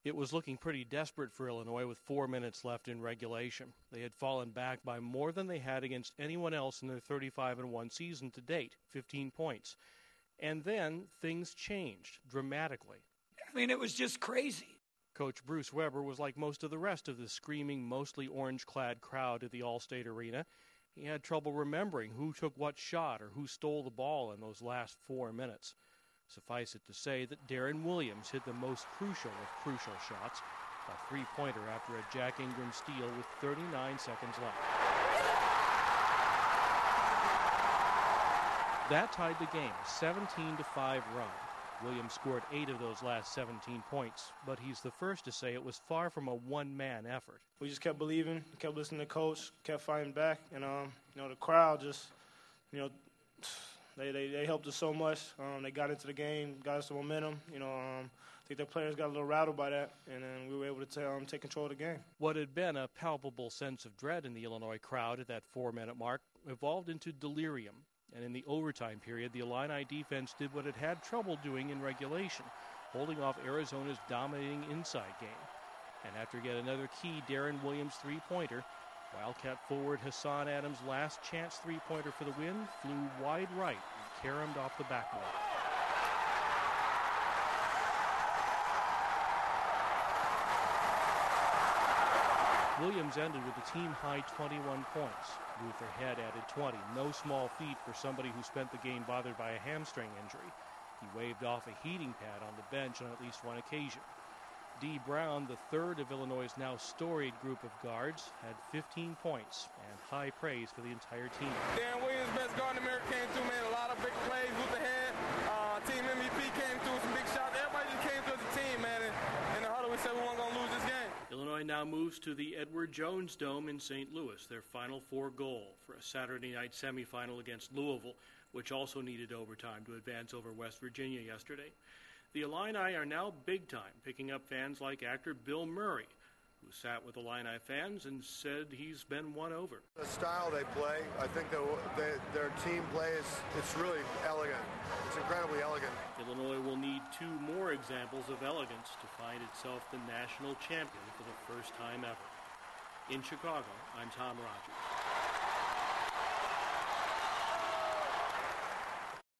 It was looking pretty desperate for Illinois with 4 minutes left in regulation. They had fallen back by more than they had against anyone else in their 35-1 season to date, 15 points. And then things changed dramatically. I mean, it was just crazy. Coach Bruce Weber was like most of the rest of the screaming, mostly orange-clad crowd at the Allstate Arena. He had trouble remembering who took what shot or who stole the ball in those last 4 minutes. Suffice it to say that Darren Williams hit the most crucial of crucial shots, a three-pointer after a Jack Ingram steal with 39 seconds left. That tied the game, a 17-5 run. Williams scored 8 of those last 17 points, but he's the first to say it was far from a one-man effort. We just kept believing, kept listening to coach, kept fighting back, and the crowd just, they helped us so much. They got into the game, got us the momentum. I think the players got a little rattled by that, and then we were able to take control of the game. What had been a palpable sense of dread in the Illinois crowd at that 4-minute mark evolved into delirium. And in the overtime period, the Illini defense did what it had trouble doing in regulation, holding off Arizona's dominating inside game. And after yet another key Darren Williams three-pointer, Wildcat forward Hassan Adams' last chance three-pointer for the win flew wide right and caromed off the backboard. Williams ended with a team-high 21 points. Luther Head added 20, no small feat for somebody who spent the game bothered by a hamstring injury. He waved off a heating pad on the bench on at least one occasion. Dee Brown, the third of Illinois' now storied group of guards, had 15 points and high praise for the entire team. Darren Williams, best guard in America, came through, man. A lot of big plays. Luther Head, team MVP came through, some big shots. Everybody just came through as a team, man. And in the huddle, we said we weren't going to lose this game. Illinois now moves to the Edward Jones Dome in St. Louis, their Final Four goal for a Saturday night semifinal against Louisville, which also needed overtime to advance over West Virginia yesterday. The Illini are now big time, picking up fans like actor Bill Murray, who sat with Illini fans and said he's been won over. The style they play, I think their team plays, it's really elegant. It's incredibly elegant. Illinois will need 2 more examples of elegance to find itself the national champion for the first time ever. In Chicago, I'm Tom Rogers.